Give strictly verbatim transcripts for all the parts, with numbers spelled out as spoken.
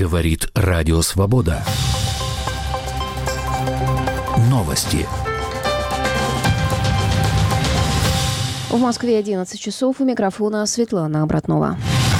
Говорит Радио Свобода. Новости. В Москве одиннадцать часов. У микрофона Светлана Обратнова.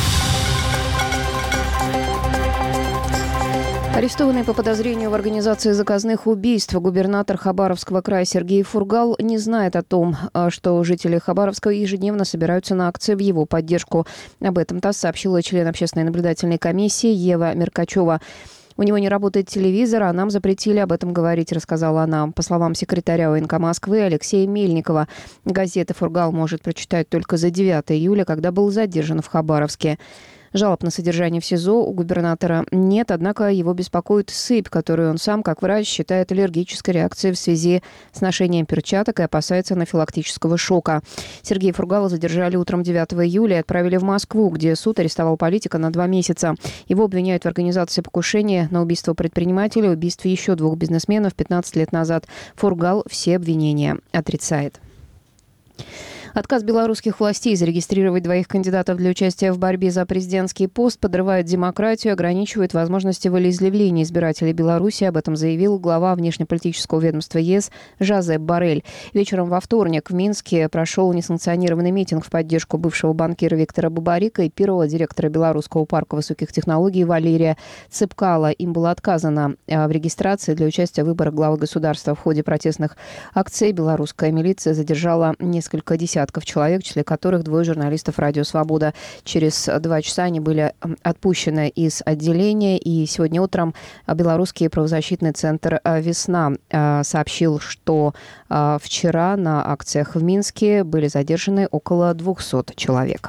Арестованный по подозрению в организации заказных убийств губернатор Хабаровского края Сергей Фургал не знает о том, что жители Хабаровска ежедневно собираются на акции в его поддержку. Об этом ТАСС сообщила член общественной наблюдательной комиссии Ева Меркачева. «У него не работает телевизор, а нам запретили об этом говорить», — рассказала она. По словам секретаря ОНК Москвы Алексея Мельникова, газеты Фургал может прочитать только за девятое июля, когда был задержан в Хабаровске. Жалоб на содержание в СИЗО у губернатора нет, однако его беспокоит сыпь, которую он сам, как врач, считает аллергической реакцией в связи с ношением перчаток и опасается анафилактического шока. Сергея Фургала задержали утром девятого июля и отправили в Москву, где суд арестовал политика на два месяца. Его обвиняют в организации покушения на убийство предпринимателя и убийстве еще двух бизнесменов пятнадцать лет назад. Фургал все обвинения отрицает. Отказ белорусских властей зарегистрировать двоих кандидатов для участия в борьбе за президентский пост подрывает демократию и ограничивает возможности волеизъявления избирателей Беларуси. Об этом заявил глава внешнеполитического ведомства ЕС Жозеп Боррель. Вечером во вторник в Минске прошел несанкционированный митинг в поддержку бывшего банкира Виктора Бабарика и первого директора Белорусского парка высоких технологий Валерия Цепкала. Им было отказано в регистрации для участия в выборах главы государства. В ходе протестных акций белорусская милиция задержала несколько десятков человек, в числе которых двое журналистов «Радио Свобода». Через два часа они были отпущены из отделения. И сегодня утром белорусский правозащитный центр «Весна» сообщил, что вчера на акциях в Минске были задержаны около двухсот человек.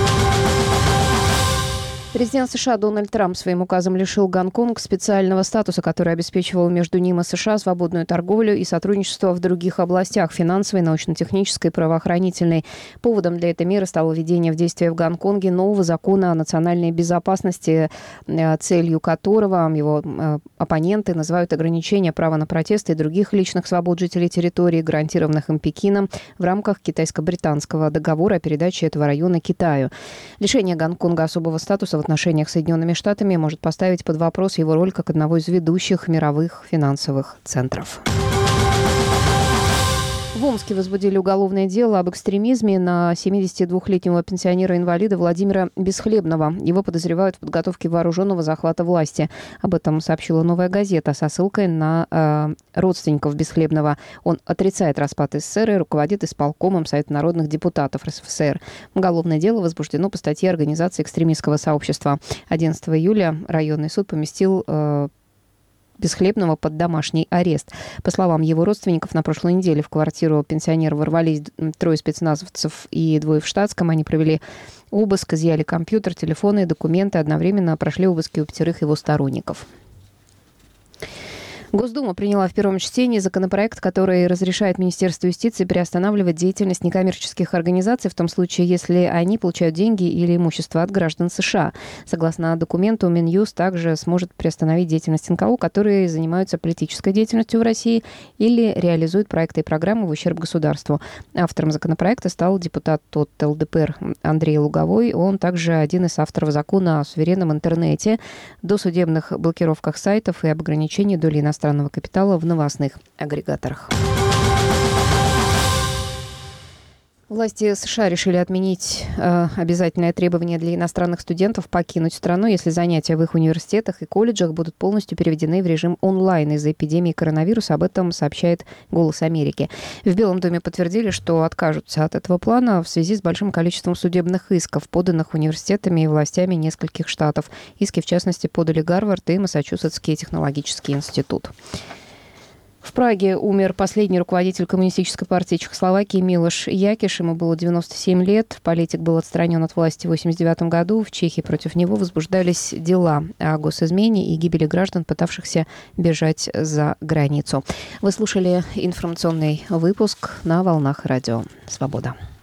Президент США Дональд Трамп своим указом лишил Гонконг специального статуса, который обеспечивал между ним и США свободную торговлю и сотрудничество в других областях – финансовой, научно-технической, правоохранительной. Поводом для этой меры стало введение в действие в Гонконге нового закона о национальной безопасности, целью которого его оппоненты называют ограничение права на протесты и других личных свобод жителей территории, гарантированных им Пекином в рамках китайско-британского договора о передаче этого района Китаю. Лишение Гонконга особого статуса в отношениях с Соединенными Штатами может поставить под вопрос его роль как одного из ведущих мировых финансовых центров. В Омске возбудили уголовное дело об экстремизме на семидесятидвухлетнего пенсионера-инвалида Владимира Бесхлебного. Его подозревают в подготовке вооруженного захвата власти. Об этом сообщила «Новая газета» со ссылкой на э, родственников Бесхлебного. Он отрицает распад СССР и руководит исполкомом Совета народных депутатов РСФСР. Уголовное дело возбуждено по статье организации экстремистского сообщества. одиннадцатого июля районный суд поместил э, Бесхлебного под домашний арест. По словам его родственников, на прошлой неделе в квартиру пенсионера ворвались трое спецназовцев и двое в штатском. Они провели обыск, изъяли компьютер, телефоны и документы. Одновременно прошли обыски у пятерых его сторонников. Госдума приняла в первом чтении законопроект, который разрешает Министерству юстиции приостанавливать деятельность некоммерческих организаций в том случае, если они получают деньги или имущество от граждан США. Согласно документу, Минюст также сможет приостановить деятельность эн ка о, которые занимаются политической деятельностью в России или реализуют проекты и программы в ущерб государству. Автором законопроекта стал депутат от эл дэ пэ эр Андрей Луговой. Он также один из авторов закона о суверенном интернете, досудебных блокировках сайтов и об ограничении доли иностранных капитала в новостных агрегаторах. Власти США решили отменить э, обязательное требование для иностранных студентов покинуть страну, если занятия в их университетах и колледжах будут полностью переведены в режим онлайн из-за эпидемии коронавируса. Об этом сообщает «Голос Америки». В Белом доме подтвердили, что откажутся от этого плана в связи с большим количеством судебных исков, поданных университетами и властями нескольких штатов. Иски, в частности, подали Гарвард и Массачусетский технологический институт. В Праге умер последний руководитель Коммунистической партии Чехословакии Милош Якиш. Ему было девяносто семь лет. Политик был отстранен от власти в восемьдесят девятом году. В Чехии против него возбуждались дела о госизмене и гибели граждан, пытавшихся бежать за границу. Вы слушали информационный выпуск на волнах Радио Свобода.